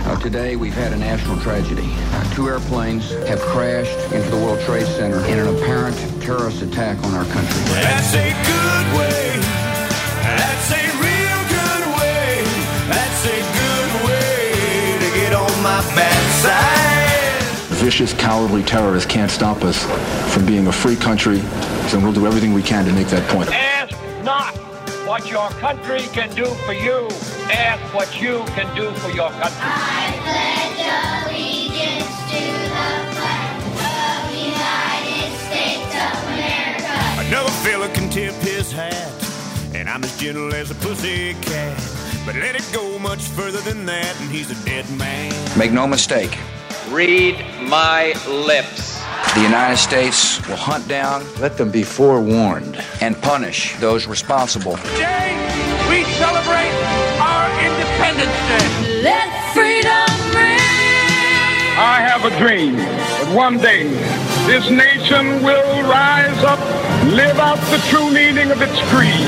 Today, we've had a national tragedy. Two airplanes have crashed into the World Trade Center in an apparent terrorist attack on our country. That's a good way. That's a real good way. That's a good way to get on my backside. Vicious, cowardly terrorists can't stop us from being a free country, so we'll do everything we can to make that point. Ask not what your country can do for you. Ask what you can do for your country. I pledge allegiance to the flag of the United States of America. Another fella can tip his hat, and I'm as gentle as a pussy cat. But let it go much further than that, and he's a dead man. Make no mistake, Read my lips. the United States will hunt down, Let them be forewarned. and punish those responsible. Today, we celebrate our Independence Day. Let freedom ring. I have a dream that one day this nation will rise up, live out the true meaning of its creed.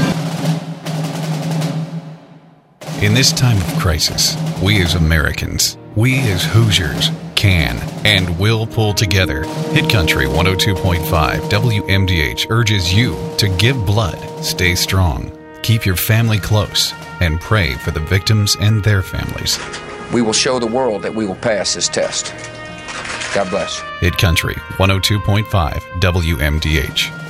In this time of crisis, we as Americans, we as Hoosiers, can and will pull together. Hit Country 102.5 WMDH urges you to give blood, stay strong, keep your family close, and pray for the victims and their families. We will show the world that we will pass this test. God bless. Hit Country 102.5 WMDH.